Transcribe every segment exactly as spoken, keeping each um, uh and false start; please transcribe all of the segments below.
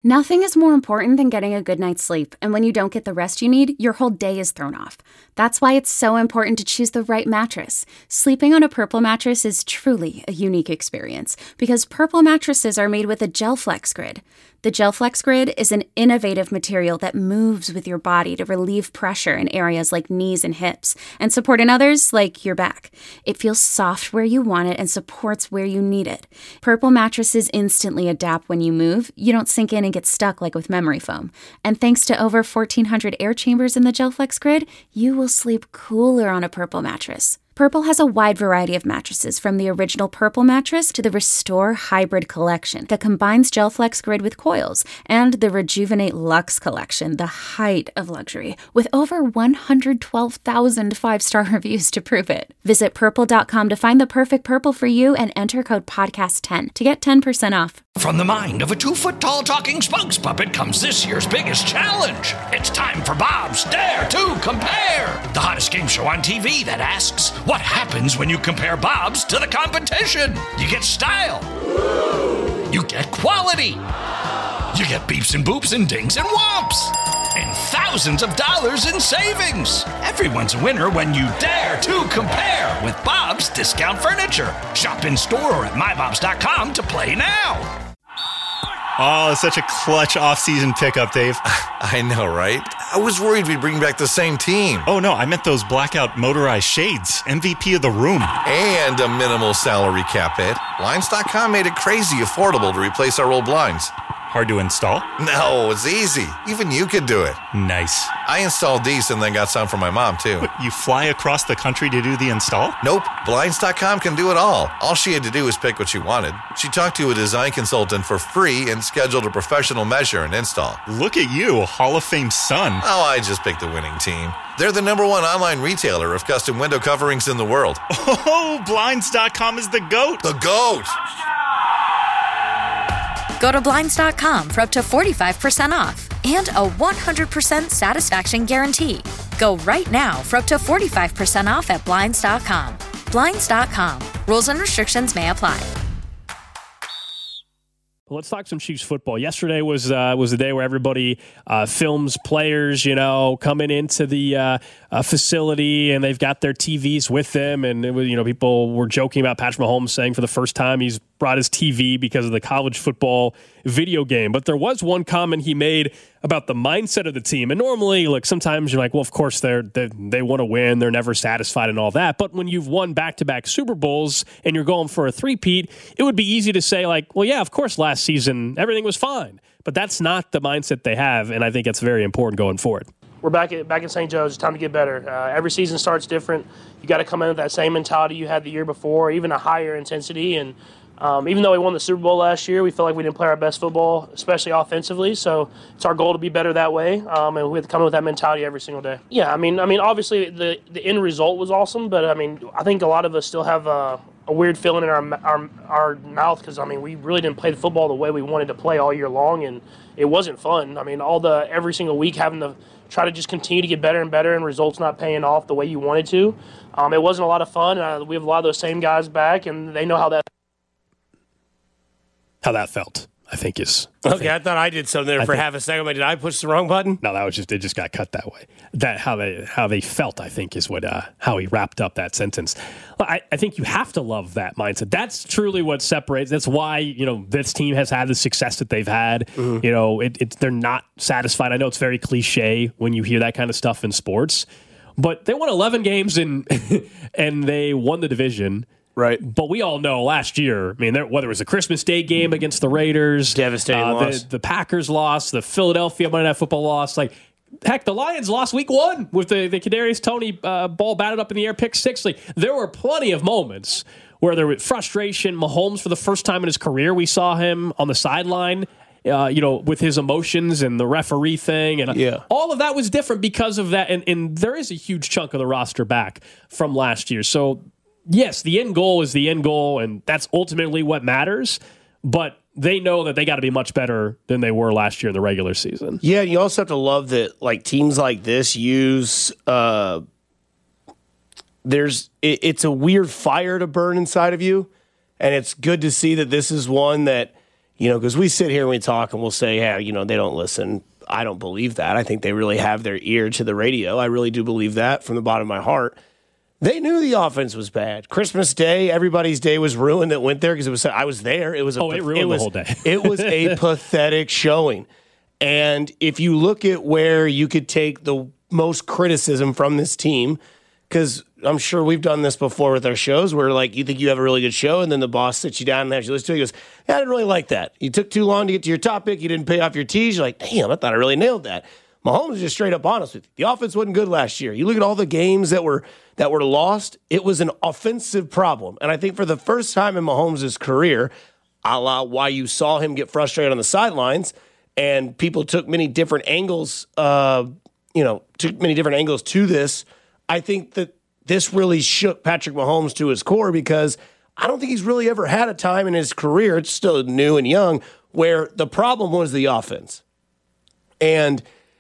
Nothing is more important than getting a good night's sleep, and when you don't get the rest you need, your whole day is thrown off. That's why it's so important to choose the right mattress. Sleeping on a Purple mattress is truly a unique experience, because Purple mattresses are made with a GelFlex Grid. The GelFlex Grid is an innovative material that moves with your body to relieve pressure in areas like knees and hips, and support in others like your back. It feels soft where you want it and supports where you need it. Purple mattresses instantly adapt when you move. You don't sink in and get stuck like with memory foam. And thanks to over fourteen hundred air chambers in the GelFlex Grid, you will sleep cooler on a Purple mattress. Purple has a wide variety of mattresses, from the original Purple mattress to the Restore Hybrid collection that combines GelFlex Grid with coils, and the Rejuvenate Luxe collection, the height of luxury, with over one hundred twelve thousand five-star reviews to prove it. Visit purple dot com to find the perfect Purple for you and enter code podcast ten to get ten percent off. From the mind of a two-foot-tall talking spokes puppet comes this year's biggest challenge. It's time for Bob's Dare to Compare, the hottest game show on T V that asks, what happens when you compare Bob's to the competition? You get style. You get quality. You get beeps and boops and dings and whomps. And thousands of dollars in savings. Everyone's a winner when you dare to compare with Bob's Discount Furniture. Shop in store or at my bobs dot com to play now. Oh, it's such a clutch off-season pickup, Dave. I know, right? I was worried we'd bring back the same team. Oh, no, I meant those blackout motorized shades. M V P of the room. And a minimal salary cap hit. Blinds dot com made it crazy affordable to replace our old blinds. Hard to install? No, it's easy. Even you could do it. Nice. I installed these and then got some for my mom, too. What, you fly across the country to do the install? Nope. Blinds dot com can do it all. All she had to do was pick what she wanted. She talked to a design consultant for free and scheduled a professional measure and install. Look at you, Hall of Fame son. Oh, I just picked the winning team. They're the number one online retailer of custom window coverings in the world. Oh, Blinds dot com is the GOAT. The GOAT! Go to Blinds dot com for up to forty-five percent off and a one hundred percent satisfaction guarantee. Go right now for up to forty-five percent off at Blinds dot com. Blinds dot com. Rules and restrictions may apply. Well, let's talk some Chiefs football. Yesterday was uh, was the day where everybody uh, films players, you know, coming into the uh, uh, facility, and they've got their T Vs with them. And it was, you know, people were joking about Patrick Mahomes saying for the first time he's brought his T V because of the college football video game. But there was one comment he made about the mindset of the team. And normally, like, sometimes you're like, well, of course they're, they're they want to win, they're never satisfied and all that. But when you've won back-to-back Super Bowls and you're going for a three-peat, it would be easy to say, like, well, yeah, of course last season everything was fine. But that's not the mindset they have, and I think it's very important going forward. We're back at back in Saint Joe's. It's time to get better. Uh, every season starts different. You got to come in with that same mentality you had the year before, even a higher intensity. And um, even though we won the Super Bowl last year, we feel like we didn't play our best football, especially offensively. So it's our goal to be better that way, um, and we have to come in with that mentality every single day. Yeah, I mean, I mean, obviously the the end result was awesome, but I mean, I think a lot of us still have a, a weird feeling in our our, our mouth because I mean, we really didn't play the football the way we wanted to play all year long, and it wasn't fun. I mean, all the every single week having to try to just continue to get better and better, and results not paying off the way you wanted to. Um, it wasn't a lot of fun. Uh, we have a lot of those same guys back, and they know how that. How that felt, I think is. I okay, think, I thought I did something there I for think, half a second. But did I push the wrong button? No, that was just it. Just got cut that way. That how they how they felt, I think, is what uh, how he wrapped up that sentence. I, I think you have to love that mindset. That's truly what separates. That's why you know this team has had the success that they've had. Mm-hmm. You know, it, it they're not satisfied. I know it's very cliche when you hear that kind of stuff in sports, but they won eleven games and and they won the division. Right. But we all know last year, I mean, there, whether it was a Christmas Day game against the Raiders, devastating uh, loss. The, the Packers lost, the Philadelphia Monday Night Football lost. Like, heck, the Lions lost week one with the, the Kadarius Toney uh, ball batted up in the air, pick six. Like, there were plenty of moments where there was frustration. Mahomes, for the first time in his career, we saw him on the sideline, uh, you know, with his emotions and the referee thing. And yeah. all of that was different because of that. And, and there is a huge chunk of the roster back from last year. So, yes, the end goal is the end goal, and that's ultimately what matters. But they know that they got to be much better than they were last year in the regular season. Yeah, you also have to love that, like, teams like this use. Uh, there's it, it's a weird fire to burn inside of you, and it's good to see that this is one that You know, because we sit here and we talk and we'll say, yeah, you know, they don't listen. I don't believe that. I think they really have their ear to the radio. I really do believe that from the bottom of my heart. They knew the offense was bad. Christmas Day, everybody's day was ruined that went there because it was. I was there. It was. A, oh, it ruined it was, the whole day. It was a pathetic showing. And if you look at where you could take the most criticism from this team, because I'm sure we've done this before with our shows where, like, you think you have a really good show and then the boss sits you down and has you listen to it. He goes, yeah, I didn't really like that. You took too long to get to your topic. You didn't pay off your tees. You're like, damn, I thought I really nailed that. Mahomes is just straight up honest with you. The offense wasn't good last year. You look at all the games that were that were lost, it was an offensive problem. And I think for the first time in Mahomes' career, a la why you saw him get frustrated on the sidelines, and people took many different angles, uh, you know, took many different angles to this, I think that this really shook Patrick Mahomes to his core because I don't think he's really ever had a time in his career, it's still new and young, where the problem was the offense. And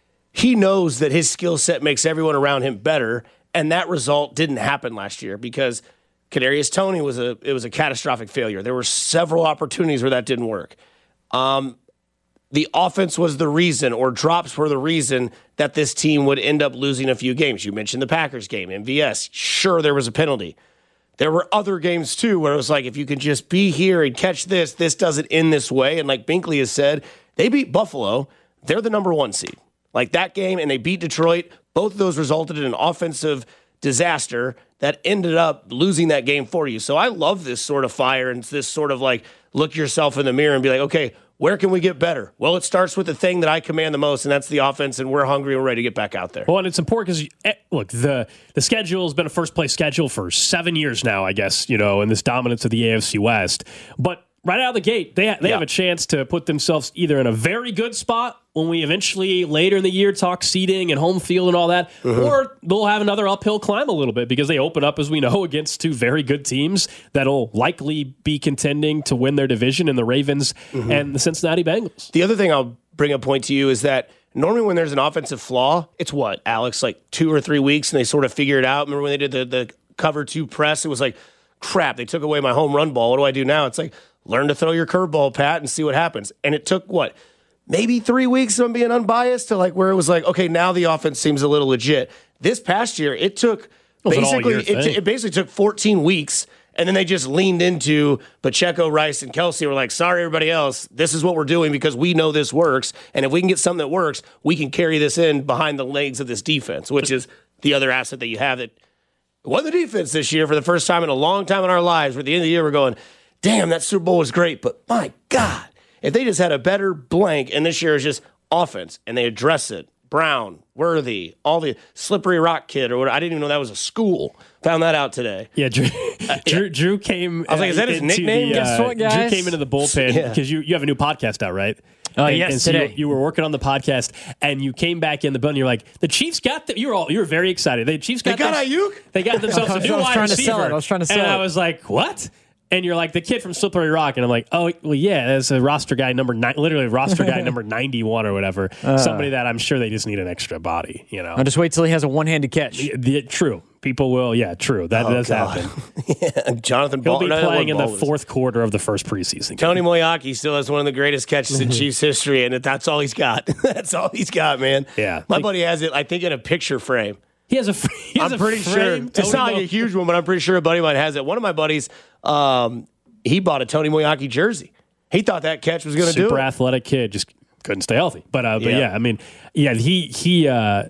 he knows that his skill set makes everyone around him better, and that result didn't happen last year because Kadarius Toney was a it was a catastrophic failure. There were several opportunities where that didn't work. Um, the offense was the reason, or drops were the reason, that this team would end up losing a few games. You mentioned the Packers game, M V S. Sure, there was a penalty. There were other games, too, where it was like, if you can just be here and catch this, this doesn't end this way. And like Binkley has said, they beat Buffalo. They're the number one seed. Like that game, and they beat Detroit. Both of those resulted in an offensive disaster that ended up losing that game for you. So I love this sort of fire and this sort of like look yourself in the mirror and be like, okay, where can we get better? Well, it starts with the thing that I command the most, and that's the offense, and we're hungry and ready to get back out there. Well, and it's important because, look, the the schedule has been a first-place schedule for seven years now, I guess, you know, in this dominance of the A F C West. But right out of the gate, they, they yeah. have a chance to put themselves either in a very good spot when we eventually later in the year talk seeding and home field and all that, mm-hmm. or they'll have another uphill climb a little bit because they open up, as we know, against two very good teams that'll likely be contending to win their division in the Ravens mm-hmm. and the Cincinnati Bengals. The other thing I'll bring a point to you is that normally when there's an offensive flaw, it's what, Alex, like two or three weeks and they sort of figure it out. Remember when they did the, the cover two press? It was like, crap, they took away my home run ball. What do I do now? It's like, learn to throw your curveball, Pat, and see what happens. And it took, what, maybe three weeks of being unbiased to like where it was like, okay, now the offense seems a little legit. This past year, it took basically it, t- it basically took fourteen weeks, and then they just leaned into Pacheco, Rice, and Kelsey. Were like, sorry, everybody else, this is what we're doing because we know this works, and if we can get something that works, we can carry this in behind the legs of this defense, which is the other asset that you have that won the defense this year for the first time in a long time in our lives. Where at the end of the year, we're going, damn, that Super Bowl was great, but my God, if they just had a better blank, and this year is just offense, and they address it, Brown, Worthy, all the Slippery Rock kid, or what, I didn't even know that was a school. Found that out today. Yeah, Drew, uh, Drew, Drew came. I was like, is that his nickname? The, uh, Guess what, guys? Drew came into the bullpen because yeah. you, you have a new podcast out, right? Oh, and, yes, and so today. you, you were working on the podcast, and you came back in the building. You're like, the Chiefs got the, you were all you were very excited. The Chiefs got they got them, Ayuk. They got themselves a new wide receiver. I was trying to sell it. And I was like, what? And you're like, the kid from Slippery Rock. And I'm like, oh, well, yeah, that's a roster guy number nine, literally roster guy number ninety-one or whatever. Uh, Somebody that I'm sure they just need an extra body, you know. I'll just wait till he has a one-handed catch. The, the, true. People will, yeah, true. That oh, does God. happen. yeah, Jonathan He'll Ball- be playing in the Ball fourth quarter of the first preseason game. Tony Moyaki still has one of the greatest catches in Chiefs history, and that's all he's got. That's all he's got, man. Yeah. My buddy has it, I think, in a picture frame. He has a. He has I'm pretty a sure. frame. It's not like a huge one, but I'm pretty sure a buddy of mine has it. One of my buddies, um, he bought a Tony Moyaki jersey. He thought that catch was going to do it. Super athletic kid, just couldn't stay healthy. But uh, but yeah. yeah, I mean, yeah, he he uh,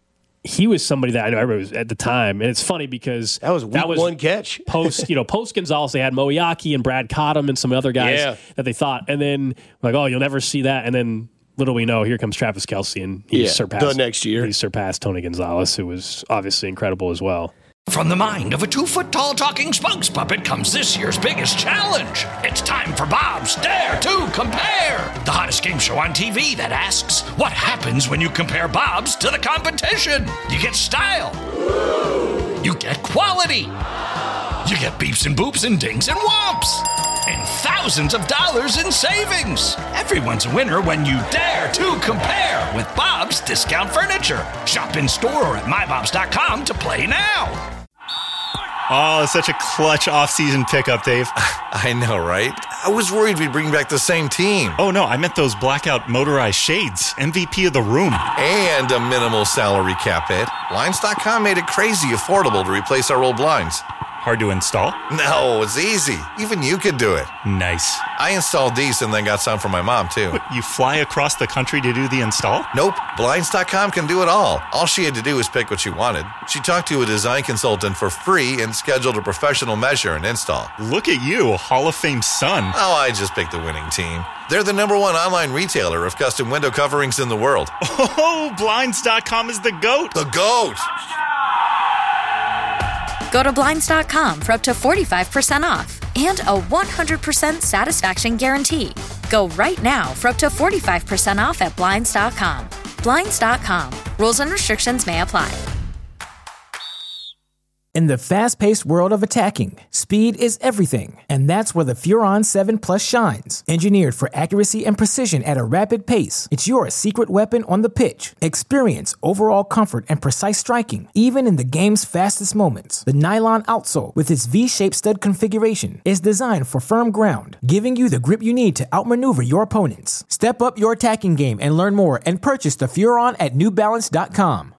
he was somebody that I know everybody was at the time, and it's funny because that was week that was one catch. Post you know post Gonzalez, they had Moyaki and Brad Cottam and some other guys yeah. that they thought, and then like, oh, you'll never see that, and then little we know, here comes Travis Kelce, and he yeah, surpassed the next year. He surpassed Tony Gonzalez, who was obviously incredible as well. From the mind of a two-foot-tall talking spokes puppet comes this year's biggest challenge. It's time for Bob's Dare to Compare, the hottest game show on T V that asks, what happens when you compare Bob's to the competition? You get style. You get quality. You get beeps and boops and dings and whomps. And thousands of dollars in savings. Everyone's a winner when you dare to compare with Bob's Discount Furniture. Shop in store or at my bobs dot com to play now. Oh, it's such a clutch off-season pickup, Dave. I know, right? I was worried we'd bring back the same team. Oh, no, I meant those blackout motorized shades. M V P of the room. And a minimal salary cap hit. Blinds dot com made it crazy affordable to replace our old blinds. Hard to install? No, it's easy. Even you could do it. Nice. I installed these and then got some for my mom, too. What, you fly across the country to do the install? Nope. Blinds dot com can do it all. All she had to do was pick what she wanted. She talked to a design consultant for free and scheduled a professional measure and install. Look at you, a Hall of Fame son. Oh, I just picked the winning team. They're the number one online retailer of custom window coverings in the world. Oh, Blinds dot com is the GOAT. The GOAT! Go to Blinds dot com for up to forty-five percent off and a one hundred percent satisfaction guarantee. Go right now for up to forty-five percent off at Blinds dot com. Blinds dot com. Rules and restrictions may apply. In the fast-paced world of attacking, speed is everything, and that's where the Furon seven Plus shines. Engineered for accuracy and precision at a rapid pace, it's your secret weapon on the pitch. Experience overall comfort and precise striking, even in the game's fastest moments. The nylon outsole, with its V-shaped stud configuration, is designed for firm ground, giving you the grip you need to outmaneuver your opponents. Step up your attacking game and learn more and purchase the Furon at New Balance dot com.